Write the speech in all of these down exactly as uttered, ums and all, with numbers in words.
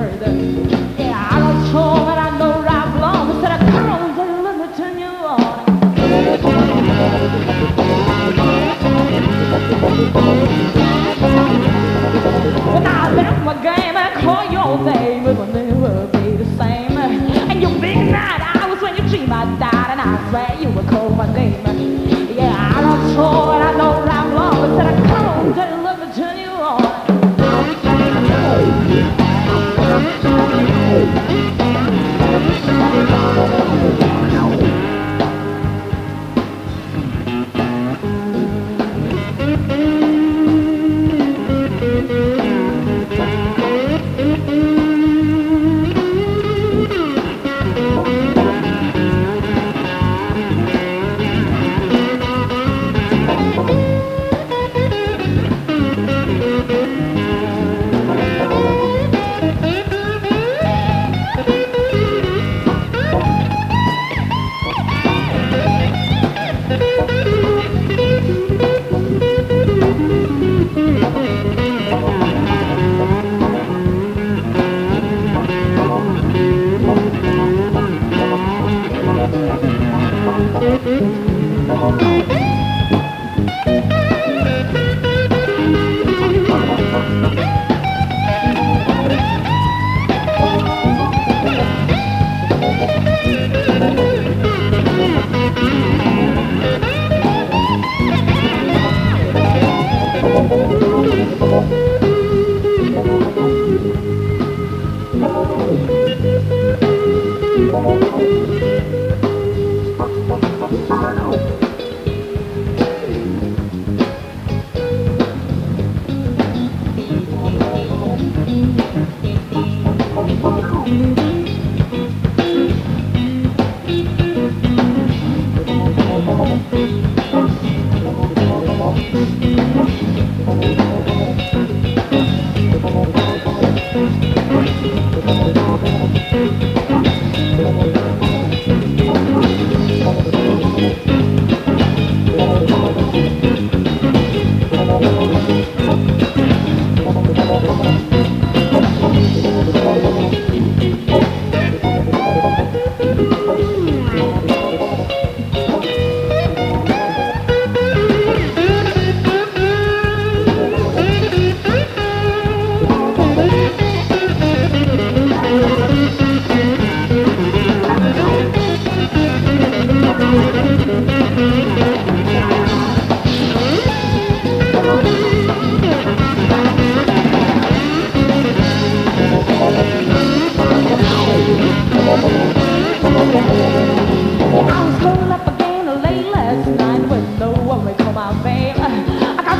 further. Yeah, I don't sure that I know right from wrong. I said, I come on, girl, let me turn you on. Well, now I left my game and call your name. It will never be the same. And your big night hours when you dream I died, and I swear you would call my name. Yeah, I don't sure that I know right from wrong. I said, I come on, girl, let me turn you on.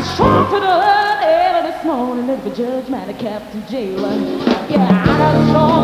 Judge, man, a captain jailer. Yeah, I done saw